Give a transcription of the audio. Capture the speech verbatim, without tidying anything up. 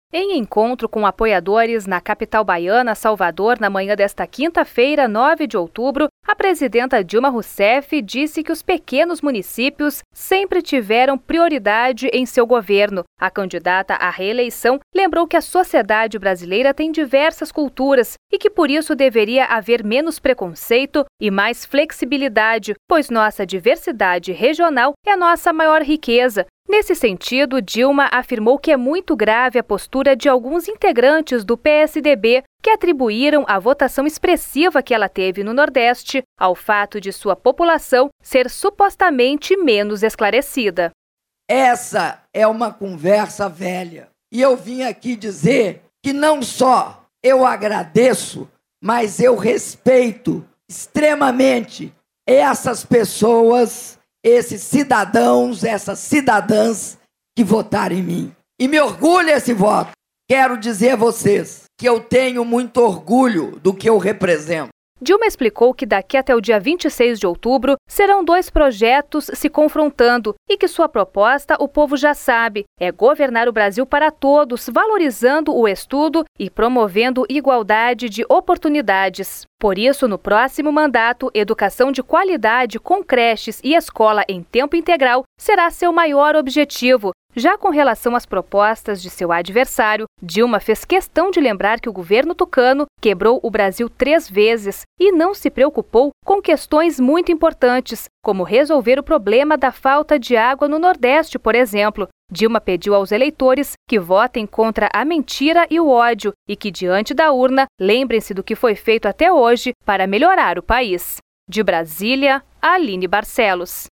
Em encontro com apoiadores na capital baiana, Salvador, na manhã desta quinta-feira, nove de outubro, a presidenta Dilma Rousseff disse que os pequenos municípios sempre tiveram prioridade em seu governo. A candidata à reeleição lembrou que a sociedade brasileira tem diversas culturas e que por isso deveria haver menos preconceito e mais flexibilidade, pois nossa diversidade regional é a nossa maior riqueza. Nesse sentido, Dilma afirmou que é muito grave a postura de alguns integrantes do P S D B que atribuíram a votação expressiva que ela teve no Nordeste ao fato de sua população ser supostamente menos esclarecida. Essa é uma conversa velha. E eu vim aqui dizer que não só eu agradeço, mas eu respeito extremamente essas pessoas, esses cidadãos, essas cidadãs que votaram em mim. E me orgulha esse voto. Quero dizer a vocês que eu tenho muito orgulho do que eu represento. Dilma explicou que daqui até o dia vinte e seis de outubro serão dois projetos se confrontando e que sua proposta o povo já sabe, é governar o Brasil para todos, valorizando o estudo e promovendo igualdade de oportunidades. Por isso, no próximo mandato, educação de qualidade com creches e escola em tempo integral será seu maior objetivo. Já com relação às propostas de seu adversário, Dilma fez questão de lembrar que o governo tucano quebrou o Brasil três vezes e não se preocupou com questões muito importantes, como resolver o problema da falta de água no Nordeste, por exemplo. Dilma pediu aos eleitores que votem contra a mentira e o ódio e que, diante da urna, lembrem-se do que foi feito até hoje para melhorar o país. De Brasília, Aline Barcelos.